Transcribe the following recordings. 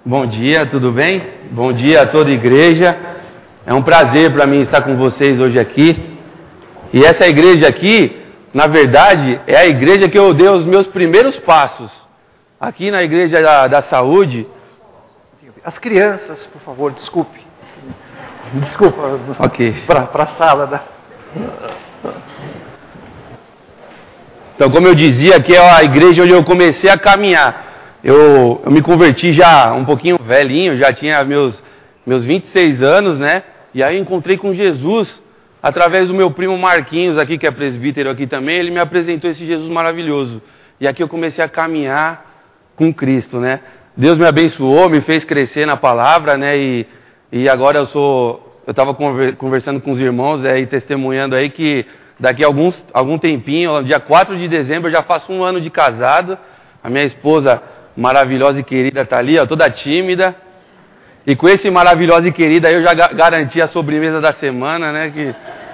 Bom dia, tudo bem? Bom dia a toda a igreja. É um prazer para mim estar com vocês hoje aqui. E essa igreja aqui, na verdade, é a igreja que eu dei os meus primeiros passos. Aqui na igreja da saúde. As crianças, por favor, desculpa. Ok. Para a sala da... Então, como eu dizia, aqui é a igreja onde eu comecei a caminhar. Eu me converti já um pouquinho velhinho, já tinha meus 26 anos, né? E aí eu encontrei com Jesus através do meu primo Marquinhos aqui, que é presbítero aqui também. Ele me apresentou esse Jesus maravilhoso. E aqui eu comecei a caminhar com Cristo, né? Deus me abençoou, me fez crescer na palavra, né? E agora eu estava conversando com os irmãos e testemunhando aí que daqui a algum tempinho, dia 4 de dezembro, eu já faço 1 ano de casado. A minha esposa maravilhosa e querida está ali, ó, toda tímida. E com esse maravilhosa e querida eu já garanti a sobremesa da semana, né?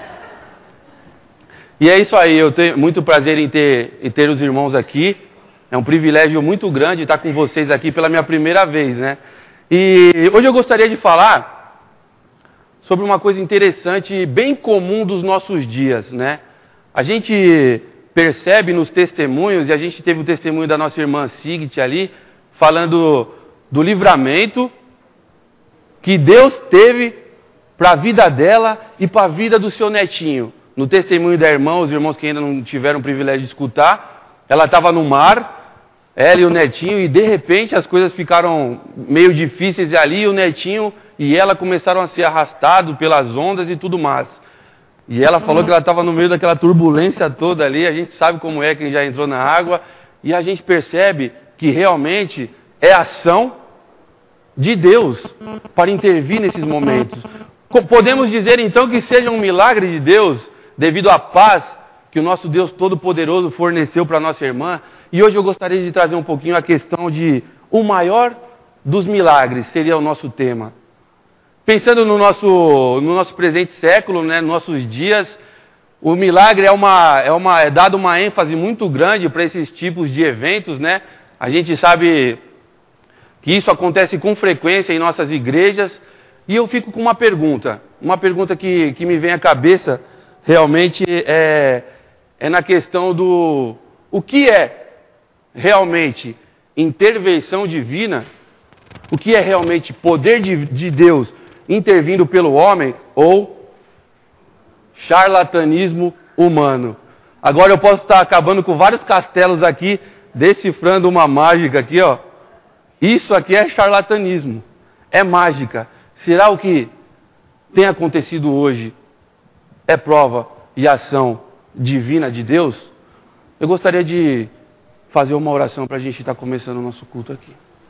E é isso aí, eu tenho muito prazer em ter os irmãos aqui. É um privilégio muito grande estar com vocês aqui pela minha primeira vez, né? E hoje eu gostaria de falar sobre uma coisa interessante, bem comum dos nossos dias, né? A gente percebe nos testemunhos, e a gente teve o testemunho da nossa irmã Sigit ali, falando do livramento que Deus teve para a vida dela e para a vida do seu netinho. No testemunho da irmã, os irmãos que ainda não tiveram o privilégio de escutar, ela estava no mar, ela e o netinho, e de repente as coisas ficaram meio difíceis ali, e o netinho e ela começaram a ser arrastados pelas ondas e tudo mais. E ela falou que ela estava no meio daquela turbulência toda ali, a gente sabe como é quem já entrou na água, e a gente percebe que realmente é ação de Deus para intervir nesses momentos. Podemos dizer então que seja um milagre de Deus, devido à paz que o nosso Deus Todo-Poderoso forneceu para a nossa irmã. E hoje eu gostaria de trazer um pouquinho a questão de o maior dos milagres, seria o nosso tema. Pensando no nosso presente século, né, nos nossos dias, o milagre é dado uma ênfase muito grande para esses tipos de eventos, né? A gente sabe que isso acontece com frequência em nossas igrejas, e eu fico com uma pergunta que me vem à cabeça, realmente é na questão o que é realmente intervenção divina, o que é realmente poder de Deus intervindo pelo homem ou charlatanismo humano. Agora eu posso estar acabando com vários castelos aqui, decifrando uma mágica aqui, ó. Isso aqui é charlatanismo, é mágica. Será o que tem acontecido hoje é prova e ação divina de Deus? Eu gostaria de fazer uma oração para a gente estar começando o nosso culto aqui.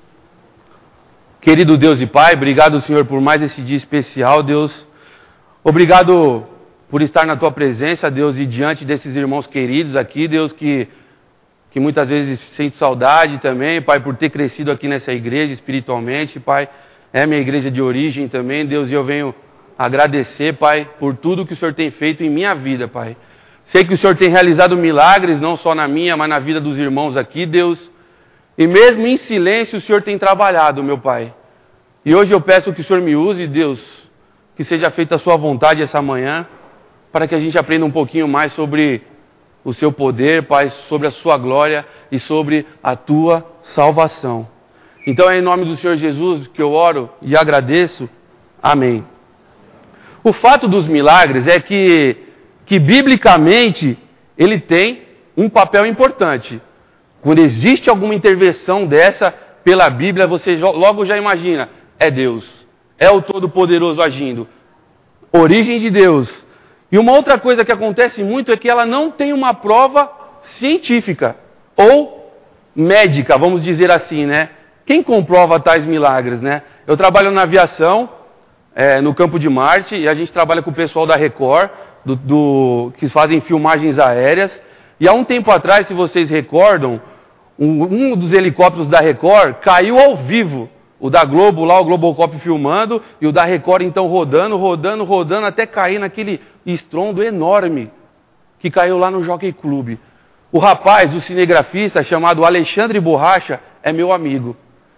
Querido Deus e Pai, obrigado, Senhor, por mais esse dia especial, Deus. Obrigado por estar na Tua presença, Deus, e diante desses irmãos queridos aqui, Deus, que muitas vezes sente saudade também, Pai, por ter crescido aqui nessa igreja espiritualmente, Pai. É minha igreja de origem também, Deus, e eu venho agradecer, Pai, por tudo que o Senhor tem feito em minha vida, Pai. Sei que o Senhor tem realizado milagres, não só na minha, mas na vida dos irmãos aqui, Deus. E mesmo em silêncio o Senhor tem trabalhado, meu Pai. E hoje eu peço que o Senhor me use, Deus, que seja feita a sua vontade essa manhã, para que a gente aprenda um pouquinho mais sobre o seu poder, Pai, sobre a sua glória e sobre a tua salvação. Então é em nome do Senhor Jesus que eu oro e agradeço. Amém. O fato dos milagres é que biblicamente ele tem um papel importante. Quando existe alguma intervenção dessa pela Bíblia, você logo já imagina, é Deus, é o Todo-Poderoso agindo, origem de Deus. E uma outra coisa que acontece muito é que ela não tem uma prova científica ou médica, vamos dizer assim, né? Quem comprova tais milagres, né? Eu trabalho na aviação, no Campo de Marte, e a gente trabalha com o pessoal da Record, que fazem filmagens aéreas. E há um tempo atrás, se vocês recordam, um dos helicópteros da Record caiu ao vivo. O da Globo lá, o Globocop filmando, e o da Record então rodando, até cair naquele estrondo enorme que caiu lá no Jockey Club. O rapaz, o cinegrafista, chamado Alexandre Borracha, é meu amigo.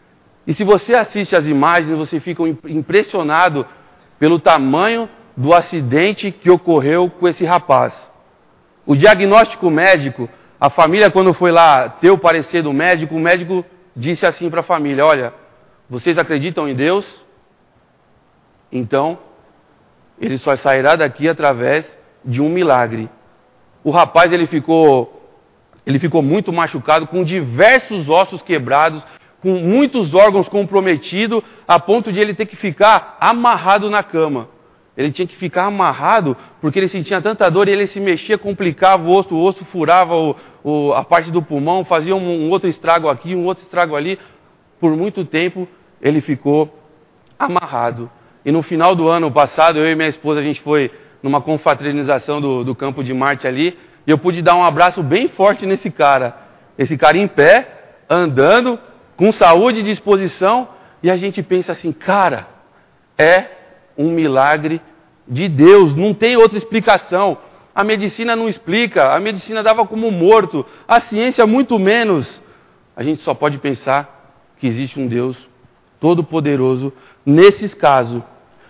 E se você assiste as imagens, você fica impressionado pelo tamanho do acidente que ocorreu com esse rapaz. O diagnóstico médico, a família quando foi lá ter o parecer do médico, o médico disse assim para a família: olha, vocês acreditam em Deus? Então, ele só sairá daqui através de um milagre. O rapaz ele ficou muito machucado, com diversos ossos quebrados, com muitos órgãos comprometidos, a ponto de ele ter que ficar amarrado na cama. Ele tinha que ficar amarrado porque ele sentia tanta dor e ele se mexia, complicava o osso furava a parte do pulmão, fazia um outro estrago aqui, um outro estrago ali. Por muito tempo ele ficou amarrado. E no final do ano passado, eu e minha esposa, a gente foi numa confraternização do Campo de Marte ali, e eu pude dar um abraço bem forte nesse cara. Esse cara em pé, andando, com saúde e disposição, e a gente pensa assim, cara, é um milagre de Deus, não tem outra explicação. A medicina não explica, a medicina dava como morto, a ciência muito menos. A gente só pode pensar que existe um Deus todo-poderoso nesses casos.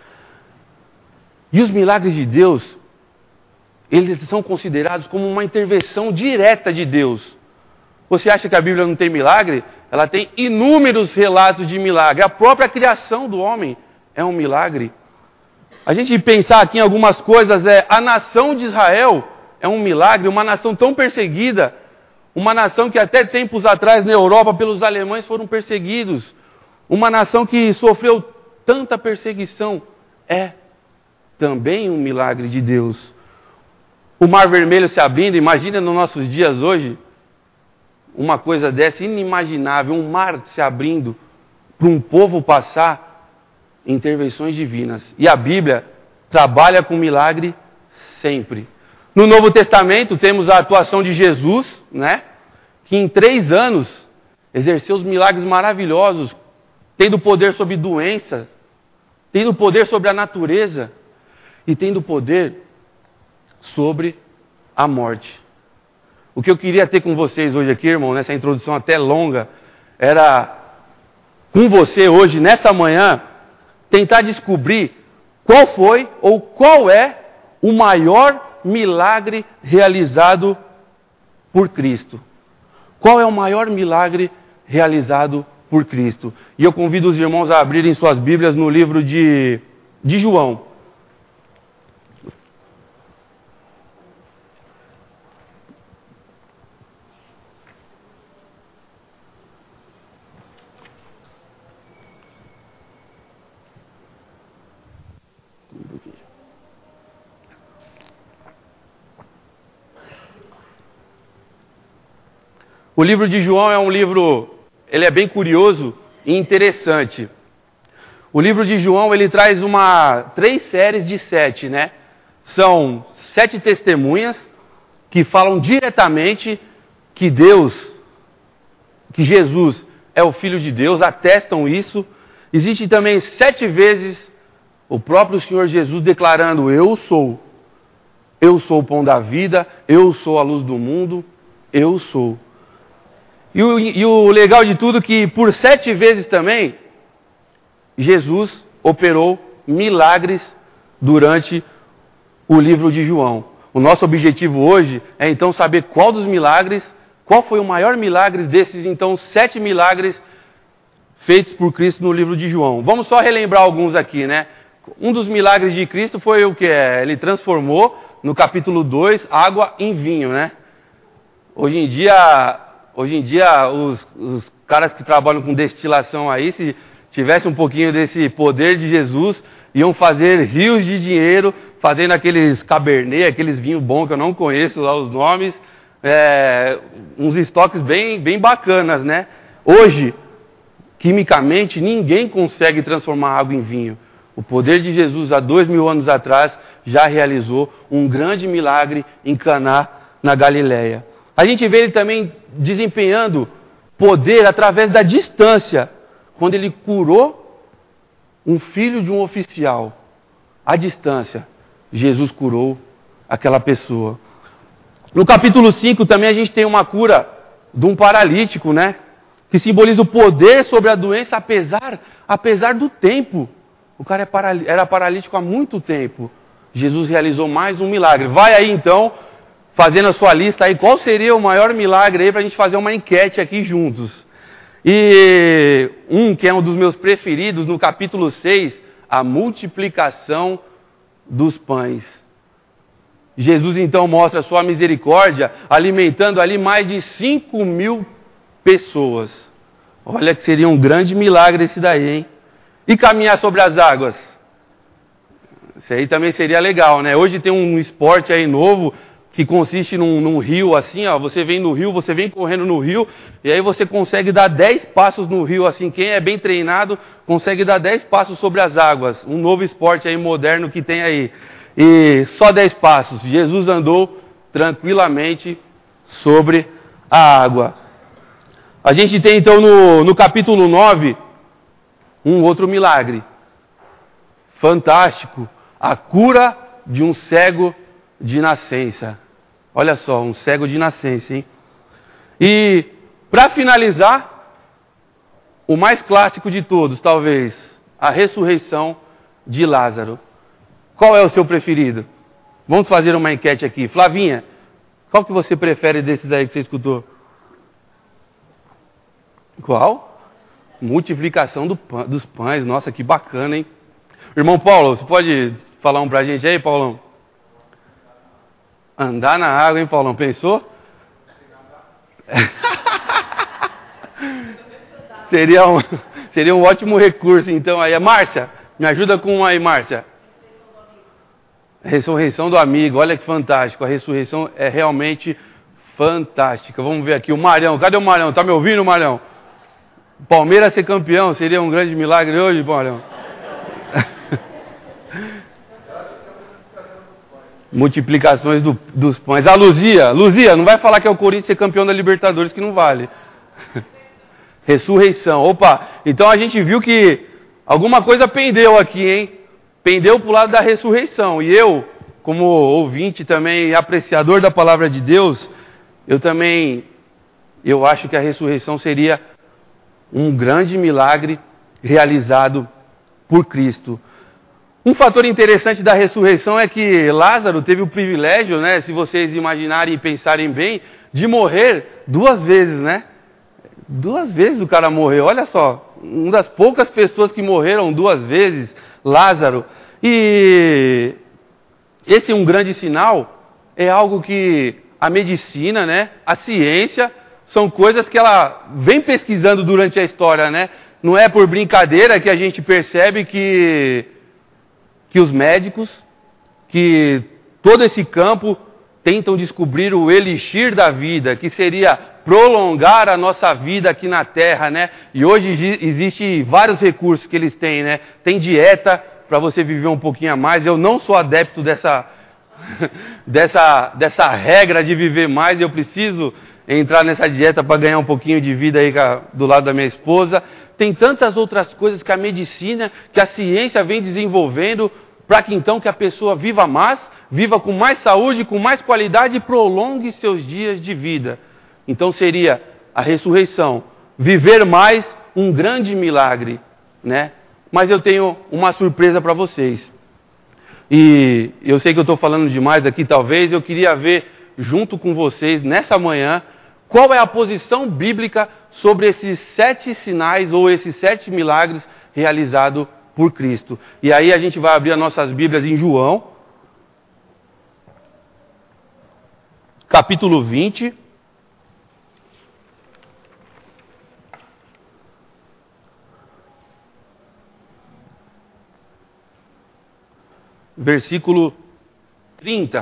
E os milagres de Deus, eles são considerados como uma intervenção direta de Deus. Você acha que a Bíblia não tem milagre? Ela tem inúmeros relatos de milagre. A própria criação do homem é um milagre. A gente pensar aqui em algumas coisas, a nação de Israel é um milagre, uma nação tão perseguida, uma nação que até tempos atrás na Europa pelos alemães foram perseguidos, uma nação que sofreu tanta perseguição, é também um milagre de Deus. O Mar Vermelho se abrindo, imagina nos nossos dias hoje, uma coisa dessa inimaginável, um mar se abrindo para um povo passar, intervenções divinas. E a Bíblia trabalha com milagre sempre. No Novo Testamento temos a atuação de Jesus, né? Que em 3 anos exerceu os milagres maravilhosos, tendo poder sobre doenças, tendo poder sobre a natureza e tendo poder sobre a morte. O que eu queria ter com vocês hoje aqui, irmão, nessa introdução até longa, era com você hoje, nessa manhã, tentar descobrir qual foi ou qual é o maior milagre realizado por Cristo. Qual é o maior milagre realizado por Cristo? E eu convido os irmãos a abrirem suas Bíblias no livro de João. O livro de João é um livro, ele é bem curioso e interessante. O livro de João, ele traz 3 séries de 7, né? São 7 testemunhas que falam diretamente que Jesus é o Filho de Deus, atestam isso. Existe também 7 vezes o próprio Senhor Jesus declarando: eu sou o pão da vida, eu sou a luz do mundo, eu sou. E o legal de tudo é que por 7 vezes também, Jesus operou milagres durante o livro de João. O nosso objetivo hoje é então saber qual foi o maior milagre desses então 7 milagres feitos por Cristo no livro de João. Vamos só relembrar alguns aqui, né? Um dos milagres de Cristo foi o que? Ele transformou, no capítulo 2, água em vinho, né? Hoje em dia, os caras que trabalham com destilação aí, se tivesse um pouquinho desse poder de Jesus, iam fazer rios de dinheiro, fazendo aqueles cabernet, aqueles vinhos bons que eu não conheço lá os nomes, uns estoques bem bacanas, né? Hoje, quimicamente, ninguém consegue transformar água em vinho. O poder de Jesus, há 2000 anos atrás, já realizou um grande milagre em Caná, na Galileia. A gente vê ele também desempenhando poder através da distância, quando ele curou um filho de um oficial. À distância, Jesus curou aquela pessoa. No capítulo 5 também a gente tem uma cura de um paralítico, né? que simboliza o poder sobre a doença apesar do tempo. O cara era paralítico há muito tempo. Jesus realizou mais um milagre. Vai aí então, fazendo a sua lista aí, qual seria o maior milagre aí para a gente fazer uma enquete aqui juntos. E que é um dos meus preferidos, no capítulo 6, a multiplicação dos pães. Jesus então mostra a sua misericórdia, alimentando ali mais de 5.000 pessoas. Olha que seria um grande milagre esse daí, hein? E caminhar sobre as águas? Isso aí também seria legal, né? Hoje tem um esporte aí novo, que consiste num rio assim, ó. Você vem no rio, você vem correndo no rio, e aí você consegue dar 10 passos no rio, assim. Quem é bem treinado consegue dar 10 passos sobre as águas. Um novo esporte aí moderno que tem aí. E só 10 passos. Jesus andou tranquilamente sobre a água. A gente tem então no capítulo 9, um outro milagre. Fantástico. A cura de um cego de nascença. Olha só, um cego de nascença, hein? E, para finalizar, o mais clássico de todos, talvez, a ressurreição de Lázaro. Qual é o seu preferido? Vamos fazer uma enquete aqui. Flavinha, qual que você prefere desses aí que você escutou? Qual? Multiplicação dos pães. Nossa, que bacana, hein? Irmão Paulo, você pode falar um pra gente aí, Paulão? Andar na água, hein, Paulão? Pensou? Seria um ótimo recurso, então. Aí, Márcia, me ajuda com um aí, Márcia. Ressurreição do amigo, olha que fantástico. A ressurreição é realmente fantástica. Vamos ver aqui o Marião. Cadê o Marião? Tá me ouvindo, Marião? Palmeiras ser campeão seria um grande milagre hoje, Marião? Multiplicações dos pães. A Luzia, não vai falar que é o Corinthians ser campeão da Libertadores, que não vale. Ressurreição. Opa, então a gente viu que alguma coisa pendeu aqui, hein? Pendeu para o lado da ressurreição. E eu, como ouvinte também, apreciador da palavra de Deus, eu acho que a ressurreição seria um grande milagre realizado por Cristo. Um fator interessante da ressurreição é que Lázaro teve o privilégio, né, se vocês imaginarem e pensarem bem, de morrer 2 vezes, né? 2 vezes o cara morreu, olha só, uma das poucas pessoas que morreram 2 vezes, Lázaro. E esse é um grande sinal, é algo que a medicina, né, a ciência, são coisas que ela vem pesquisando durante a história, né? Não é por brincadeira que a gente percebe que os médicos, que todo esse campo tentam descobrir o elixir da vida, que seria prolongar a nossa vida aqui na Terra, né? E hoje existem vários recursos que eles têm, né? Tem dieta para você viver um pouquinho a mais. Eu não sou adepto dessa regra de viver mais. Eu preciso entrar nessa dieta para ganhar um pouquinho de vida aí do lado da minha esposa. Tem tantas outras coisas que a medicina, que a ciência vem desenvolvendo para que então que a pessoa viva mais, viva com mais saúde, com mais qualidade e prolongue seus dias de vida. Então seria a ressurreição, viver mais, um grande milagre, né? Mas eu tenho uma surpresa para vocês. E eu sei que eu estou falando demais aqui, talvez, eu queria ver junto com vocês, nessa manhã, qual é a posição bíblica sobre esses 7 sinais ou esses 7 milagres realizados por Cristo. E aí a gente vai abrir as nossas Bíblias em João, capítulo 20. Versículo 30.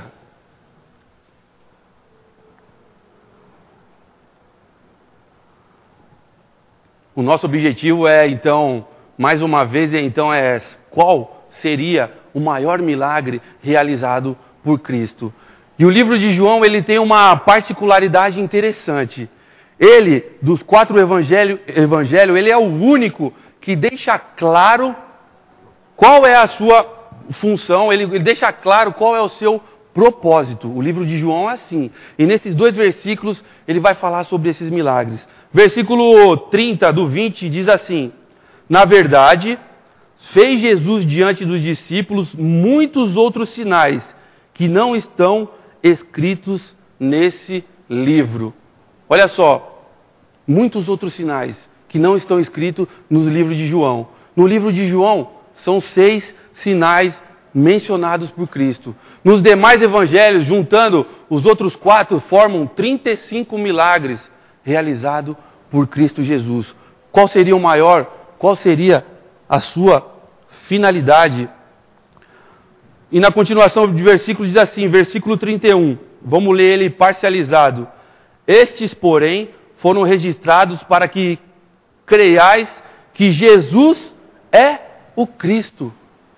O nosso objetivo é, então, mais uma vez, qual seria o maior milagre realizado por Cristo? E o livro de João, ele tem uma particularidade interessante. Ele, dos 4 evangelhos, ele é o único que deixa claro qual é a sua função, ele deixa claro qual é o seu propósito. O livro de João é assim. E nesses 2 versículos, ele vai falar sobre esses milagres. Versículo 30 do 20 diz assim: na verdade, fez Jesus diante dos discípulos muitos outros sinais que não estão escritos nesse livro. Olha só, muitos outros sinais que não estão escritos no livro de João. No livro de João, são 6 sinais mencionados por Cristo. Nos demais evangelhos, juntando os outros 4, formam 35 milagres realizados por Cristo Jesus. Qual seria o maior? Qual seria a sua finalidade? E na continuação do versículo diz assim, versículo 31, vamos ler ele parcializado. Estes, porém, foram registrados para que creiais que Jesus é o Cristo.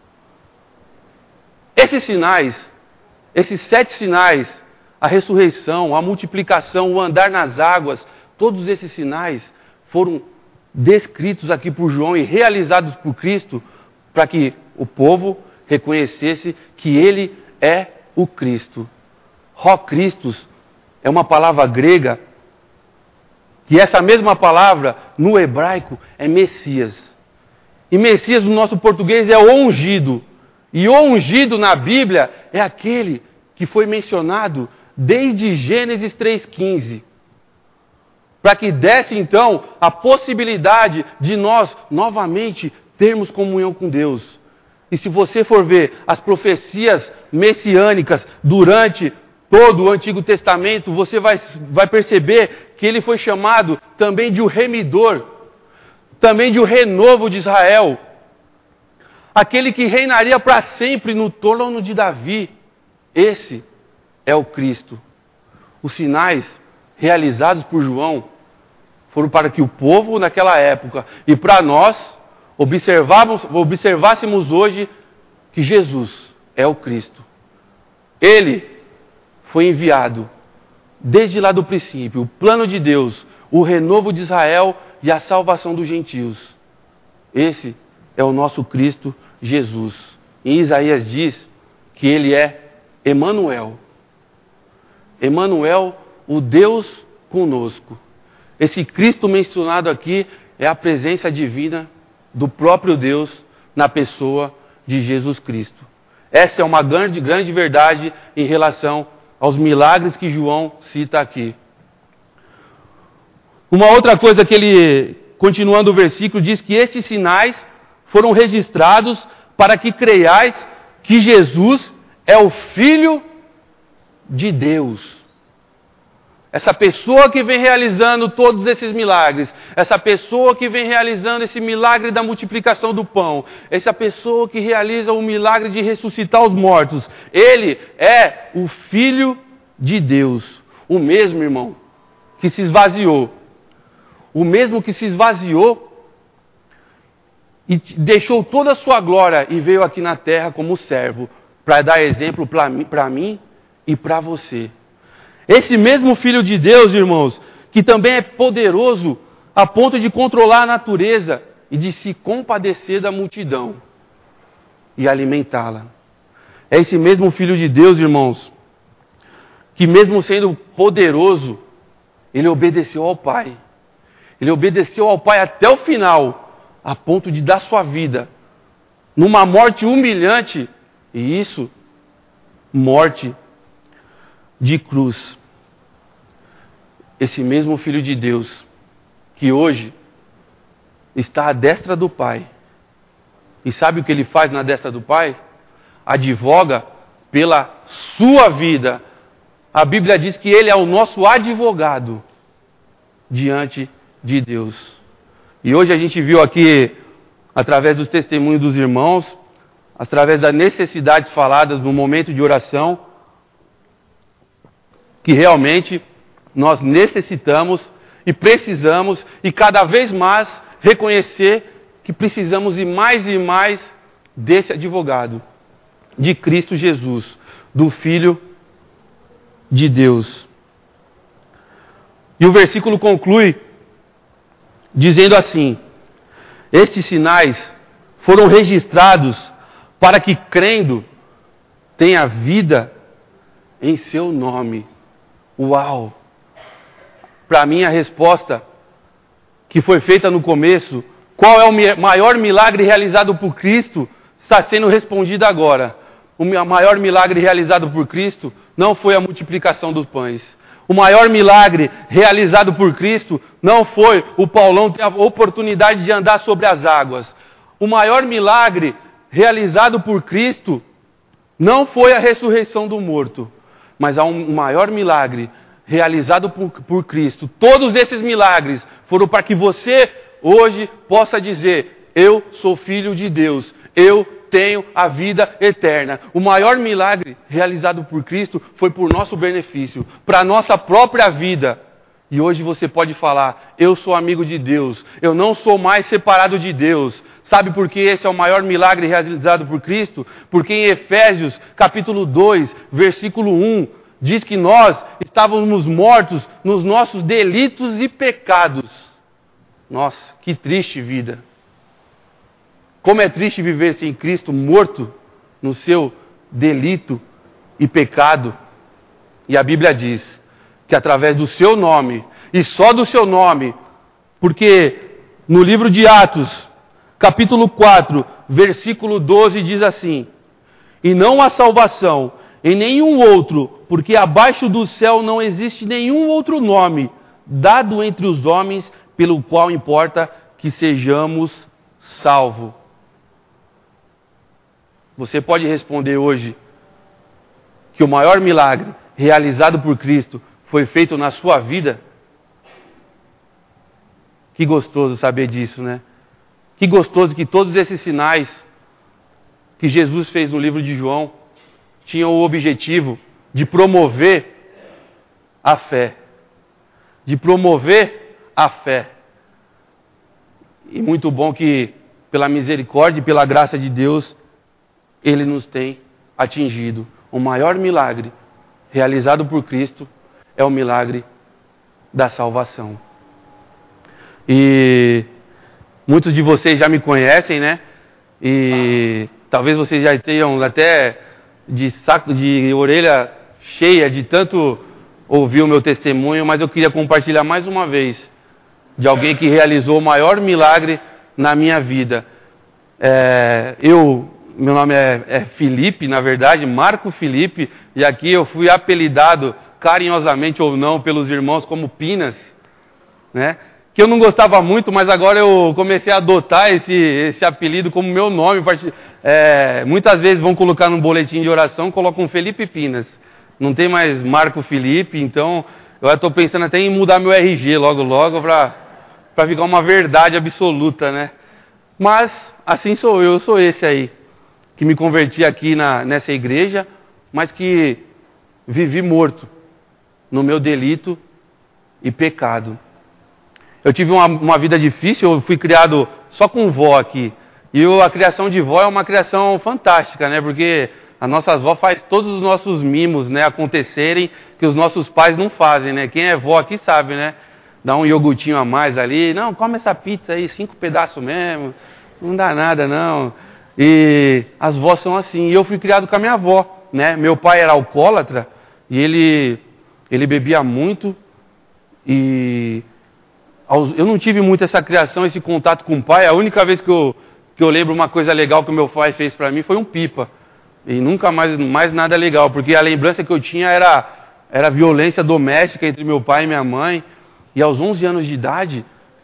Esses sinais, esses 7 sinais, a ressurreição, a multiplicação, o andar nas águas, todos esses sinais foram descritos aqui por João e realizados por Cristo para que o povo reconhecesse que ele é o Cristo. Ho Christos é uma palavra grega e essa mesma palavra no hebraico é Messias. E Messias no nosso português é o ungido. E o ungido na Bíblia é aquele que foi mencionado desde Gênesis 3,15. Para que desse então a possibilidade de nós novamente termos comunhão com Deus. E se você for ver as profecias messiânicas durante todo o Antigo Testamento, você vai perceber que ele foi chamado também de o remidor, também de o renovo de Israel. Aquele que reinaria para sempre no trono de Davi. Esse é o Cristo. Os sinais realizados por João foram para que o povo naquela época e para nós observássemos hoje que Jesus é o Cristo. Ele foi enviado desde lá do princípio, o plano de Deus, o renovo de Israel e a salvação dos gentios. Esse é o nosso Cristo Jesus. Em Isaías diz que ele é Emanuel. Emanuel, o Deus conosco. Esse Cristo mencionado aqui é a presença divina do próprio Deus na pessoa de Jesus Cristo. Essa é uma grande verdade em relação aos milagres que João cita aqui. Uma outra coisa que ele, continuando o versículo, diz que esses sinais foram registrados para que creiais que Jesus é o Filho de Deus. Essa pessoa que vem realizando todos esses milagres, essa pessoa que vem realizando esse milagre da multiplicação do pão, essa pessoa que realiza o milagre de ressuscitar os mortos, ele é o Filho de Deus. O mesmo, irmão, que se esvaziou. O mesmo que se esvaziou e deixou toda a sua glória e veio aqui na terra como servo, para dar exemplo para mim e para você. Esse mesmo Filho de Deus, irmãos, que também é poderoso a ponto de controlar a natureza e de se compadecer da multidão e alimentá-la. É esse mesmo Filho de Deus, irmãos, que mesmo sendo poderoso, ele obedeceu ao Pai. Ele obedeceu ao Pai até o final, a ponto de dar sua vida numa morte humilhante, e isso, morte de cruz. Esse mesmo Filho de Deus, que hoje está à destra do Pai. E sabe o que ele faz na destra do Pai? Advoga pela sua vida. A Bíblia diz que ele é o nosso advogado diante de Deus. E hoje a gente viu aqui, através dos testemunhos dos irmãos, através das necessidades faladas no momento de oração, que realmente nós necessitamos e precisamos, e cada vez mais reconhecer que precisamos e mais desse advogado, de Cristo Jesus, do Filho de Deus. E o versículo conclui dizendo assim: estes sinais foram registrados para que, crendo, tenha vida em seu nome. Uau! Para mim a resposta que foi feita no começo, qual é o maior milagre realizado por Cristo, está sendo respondido agora. O maior milagre realizado por Cristo não foi a multiplicação dos pães. O maior milagre realizado por Cristo não foi o Paulão ter a oportunidade de andar sobre as águas. O maior milagre realizado por Cristo não foi a ressurreição do morto, mas há um maior milagre realizado por Cristo. Todos esses milagres foram para que você hoje possa dizer: eu sou filho de Deus, eu tenho a vida eterna. O maior milagre realizado por Cristo foi por nosso benefício, para a nossa própria vida. E hoje você pode falar: eu sou amigo de Deus, eu não sou mais separado de Deus. Sabe por que esse é o maior milagre realizado por Cristo? Porque em Efésios, capítulo 2, versículo 1, diz que nós estávamos mortos nos nossos delitos e pecados. Nossa, que triste vida. Como é triste viver sem Cristo, morto no seu delito e pecado. E a Bíblia diz que através do seu nome, e só do seu nome, porque no livro de Atos, capítulo 4, versículo 12, diz assim: e não há salvação em nenhum outro, porque abaixo do céu não existe nenhum outro nome dado entre os homens pelo qual importa que sejamos salvos. Você pode responder hoje que o maior milagre realizado por Cristo foi feito na sua vida? Que gostoso saber disso, né? Que gostoso que todos esses sinais que Jesus fez no livro de João tinham o objetivo de promover a fé. De promover a fé. E muito bom que, pela misericórdia e pela graça de Deus, Ele nos tem atingido. O maior milagre realizado por Cristo é o milagre da salvação. E muitos de vocês já me conhecem, né? E talvez vocês já tenham até de orelha cheia de tanto ouvir o meu testemunho, mas eu queria compartilhar mais uma vez de alguém que realizou o maior milagre na minha vida. Meu nome é Felipe, na verdade, Marco Felipe, e aqui eu fui apelidado, carinhosamente ou não, pelos irmãos como Pinas, né? Que eu não gostava muito, mas agora eu comecei a adotar esse apelido como meu nome. Muitas vezes vão colocar num boletim de oração, colocam Felipe Pinas. Não tem mais Marco Felipe, então eu estou pensando até em mudar meu RG logo para ficar uma verdade absoluta, né? Mas assim sou eu sou esse aí, que me converti aqui nessa igreja, mas que vivi morto no meu delito e pecado. Eu tive uma vida difícil, eu fui criado só com vó aqui. E a criação de vó é uma criação fantástica, né? Porque a nossa avó faz todos os nossos mimos, né, acontecerem que os nossos pais não fazem, né? Quem é vó aqui sabe, né? Dá um iogurtinho a mais ali. Não, come essa pizza aí, 5 pedaços mesmo. Não dá nada, não. E as vós são assim. E eu fui criado com a minha avó, né? Meu pai era alcoólatra e ele bebia muito. E eu não tive muito essa criação, esse contato com o pai. A única vez que eu lembro uma coisa legal que o meu pai fez para mim foi um pipa. E nunca mais nada legal, porque a lembrança que eu tinha era violência doméstica entre meu pai e minha mãe. E aos 11 anos de idade,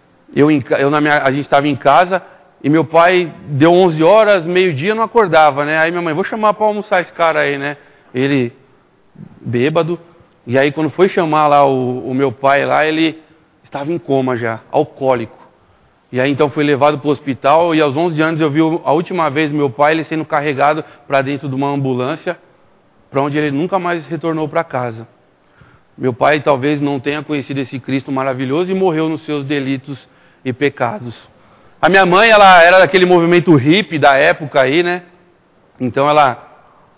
a gente estava em casa e meu pai deu 11 horas, meio-dia, não acordava, né? Aí minha mãe: vou chamar para almoçar esse cara aí, né? Ele bêbado. E aí quando foi chamar lá o meu pai lá, ele estava em coma já, alcoólico. E aí então foi levado para o hospital e aos 11 anos eu vi a última vez meu pai ele sendo carregado para dentro de uma ambulância, para onde ele nunca mais retornou para casa. Meu pai talvez não tenha conhecido esse Cristo maravilhoso e morreu nos seus delitos e pecados. A minha mãe, ela era daquele movimento hippie da época aí, né? Então ela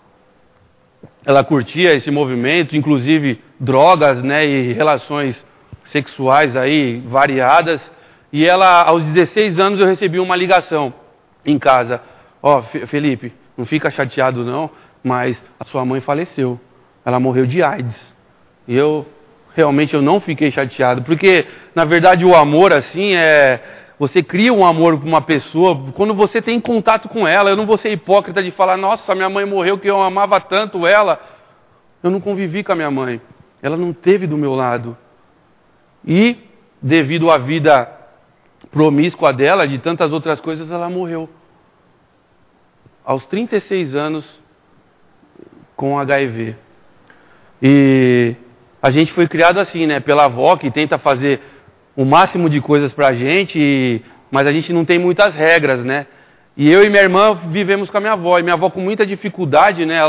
curtia esse movimento, inclusive drogas, né, e relações sexuais aí variadas. E ela, aos 16 anos, eu recebi uma ligação em casa: ó, Felipe, não fica chateado não, mas a sua mãe faleceu, ela morreu de AIDS. E eu realmente eu não fiquei chateado. Porque, na verdade, o amor, assim, você cria um amor com uma pessoa quando você tem contato com ela. Eu não vou ser hipócrita de falar, nossa, minha mãe morreu que eu amava tanto ela. Eu não convivi com a minha mãe. Ela não esteve do meu lado. E, devido à vida promíscua dela, de tantas outras coisas, ela morreu. Aos 36 anos, com HIV. E a gente foi criado assim, né? Pela avó, que tenta fazer o máximo de coisas pra gente, mas a gente não tem muitas regras, né? E eu e minha irmã vivemos com a minha avó. E minha avó com muita dificuldade, né?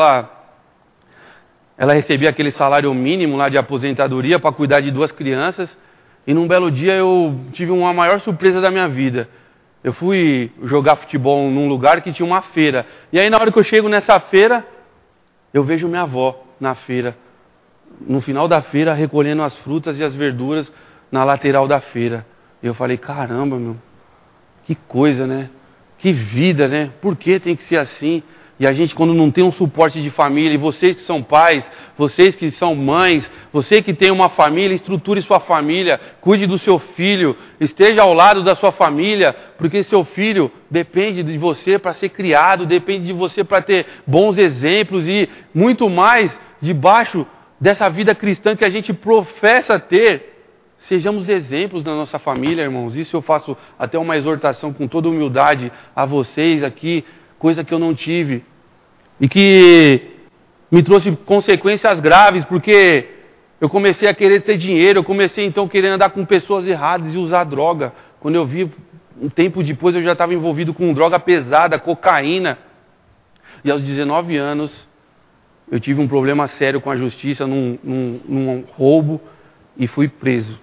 Ela recebia aquele salário mínimo lá de aposentadoria para cuidar de 2 crianças. E num belo dia eu tive uma maior surpresa da minha vida. Eu fui jogar futebol num lugar que tinha uma feira. E aí na hora que eu chego nessa feira, eu vejo minha avó na feira. No final da feira, recolhendo as frutas e as verduras na lateral da feira. E eu falei, caramba, meu, que coisa, né? Que vida, né? Por que tem que ser assim? E a gente, quando não tem um suporte de família, e vocês que são pais, vocês que são mães, você que tem uma família, estruture sua família, cuide do seu filho, esteja ao lado da sua família, porque seu filho depende de você para ser criado, depende de você para ter bons exemplos e muito mais debaixo dessa vida cristã que a gente professa ter. Sejamos exemplos na nossa família, irmãos. Isso eu faço até uma exortação com toda humildade a vocês aqui, coisa que eu não tive. E que me trouxe consequências graves, porque eu comecei a querer ter dinheiro, eu comecei então a querer andar com pessoas erradas e usar droga. Quando eu vi, um tempo depois eu já estava envolvido com droga pesada, cocaína. E aos 19 anos, eu tive um problema sério com a justiça num roubo e fui preso.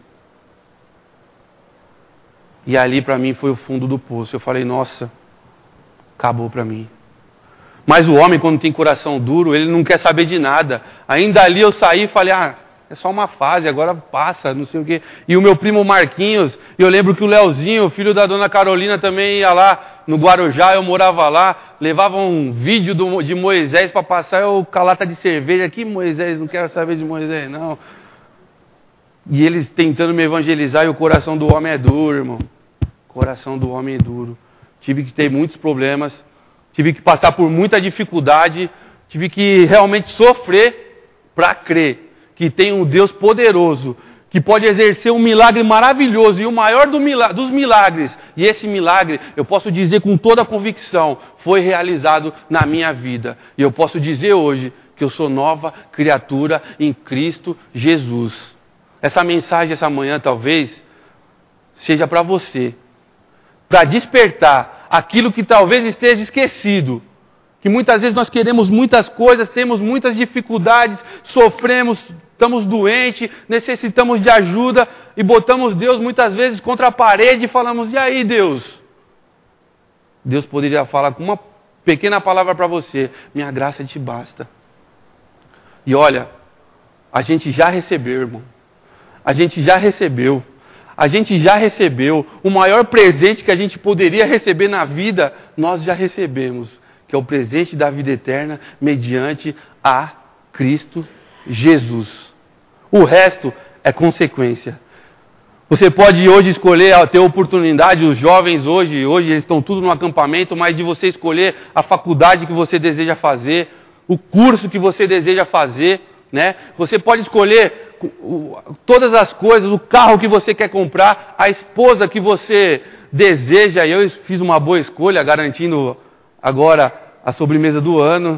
E ali para mim foi o fundo do poço. Eu falei, nossa, acabou para mim. Mas o homem, quando tem coração duro, ele não quer saber de nada. Ainda ali eu saí e falei, é só uma fase, agora passa, não sei o quê. E o meu primo Marquinhos, eu lembro que o Leozinho, filho da dona Carolina, também ia lá no Guarujá, eu morava lá, levava um vídeo de Moisés para passar, eu com a lata de cerveja, que Moisés, não quero saber de Moisés não. E eles tentando me evangelizar, e o coração do homem é duro, irmão. O coração do homem é duro. Tive que ter muitos problemas, tive que passar por muita dificuldade, tive que realmente sofrer para crer que tem um Deus poderoso, que pode exercer um milagre maravilhoso, e o maior dos milagres, e esse milagre, eu posso dizer com toda a convicção, foi realizado na minha vida. E eu posso dizer hoje que eu sou nova criatura em Cristo Jesus. Essa mensagem essa manhã talvez seja para você, para despertar aquilo que talvez esteja esquecido. Que muitas vezes nós queremos muitas coisas, temos muitas dificuldades, sofremos, estamos doentes, necessitamos de ajuda e botamos Deus muitas vezes contra a parede e falamos, e aí Deus? Deus poderia falar com uma pequena palavra para você, minha graça te basta. E olha, a gente já recebeu, irmão. A gente já recebeu. A gente já recebeu. O maior presente que a gente poderia receber na vida, nós já recebemos. Que é o presente da vida eterna mediante a Cristo Jesus. O resto é consequência. Você pode hoje escolher, ter oportunidade, os jovens hoje eles estão tudo no acampamento, mas de você escolher a faculdade que você deseja fazer, o curso que você deseja fazer, né? Você pode escolher todas as coisas, o carro que você quer comprar, a esposa que você deseja. Eu fiz uma boa escolha, garantindo agora a sobremesa do ano.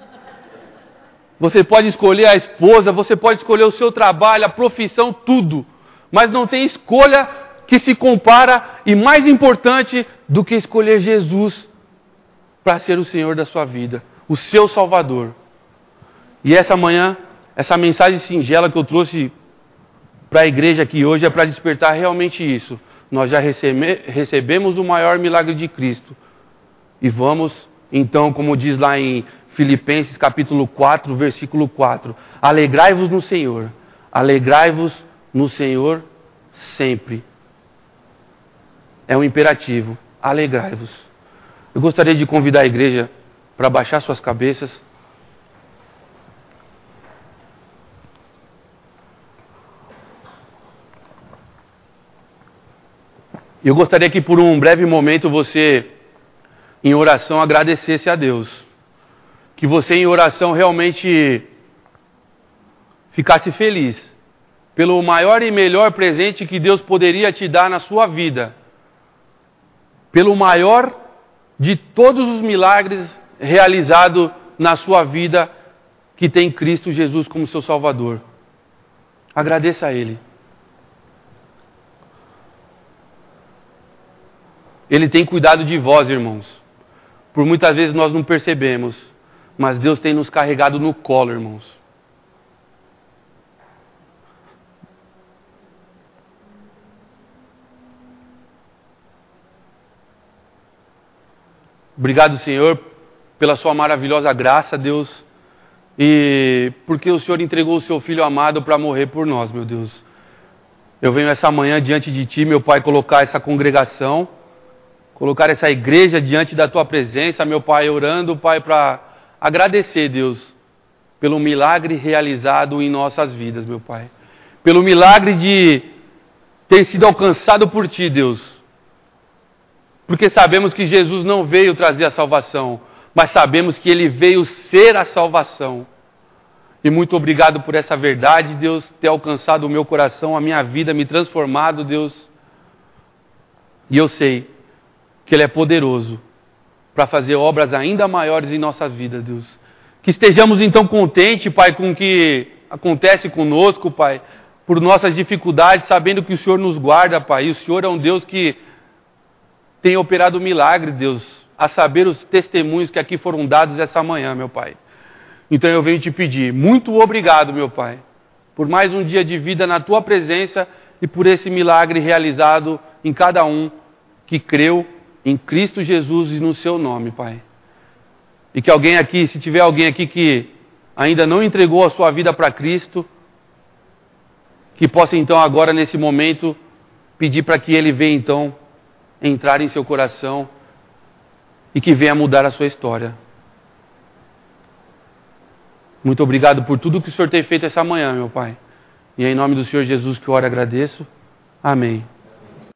Você pode escolher a esposa, você pode escolher o seu trabalho, a profissão, tudo. Mas não tem escolha que se compara e mais importante do que escolher Jesus para ser o Senhor da sua vida, o seu Salvador. E essa manhã, essa mensagem singela que eu trouxe para a igreja aqui hoje é para despertar realmente isso. Nós já recebemos o maior milagre de Cristo. E vamos, então, como diz lá em Filipenses capítulo 4, versículo 4. Alegrai-vos no Senhor. Alegrai-vos no Senhor sempre. É um imperativo. Alegrai-vos. Eu gostaria de convidar a igreja para baixar suas cabeças. Eu gostaria que por um breve momento você, em oração, agradecesse a Deus. Que você em oração realmente ficasse feliz pelo maior e melhor presente que Deus poderia te dar na sua vida. Pelo maior de todos os milagres realizados na sua vida, que tem Cristo Jesus como seu Salvador. Agradeça a Ele. Ele tem cuidado de vós, irmãos. Por muitas vezes nós não percebemos, mas Deus tem nos carregado no colo, irmãos. Obrigado, Senhor, pela sua maravilhosa graça, Deus, e porque o Senhor entregou o seu Filho amado para morrer por nós, meu Deus. Eu venho essa manhã diante de Ti, meu Pai, colocar essa congregação, colocar essa igreja diante da Tua presença, meu Pai, orando, Pai, para agradecer, Deus, pelo milagre realizado em nossas vidas, meu Pai. Pelo milagre de ter sido alcançado por Ti, Deus. Porque sabemos que Jesus não veio trazer a salvação, mas sabemos que Ele veio ser a salvação. E muito obrigado por essa verdade, Deus, ter alcançado o meu coração, a minha vida, me transformado, Deus. E eu sei que Ele é poderoso para fazer obras ainda maiores em nossas vidas, Deus. Que estejamos então contentes, Pai, com o que acontece conosco, Pai, por nossas dificuldades, sabendo que o Senhor nos guarda, Pai, e o Senhor é um Deus que tem operado milagre, Deus, a saber os testemunhos que aqui foram dados essa manhã, meu Pai. Então eu venho te pedir, muito obrigado, meu Pai, por mais um dia de vida na Tua presença e por esse milagre realizado em cada um que creu em Cristo Jesus e no Seu nome, Pai. E que alguém aqui, se tiver alguém aqui que ainda não entregou a sua vida para Cristo, que possa então agora nesse momento pedir para que Ele venha então entrar em seu coração e que venha mudar a sua história. Muito obrigado por tudo que o Senhor tem feito essa manhã, meu Pai. E é em nome do Senhor Jesus que eu oro e agradeço. Amém.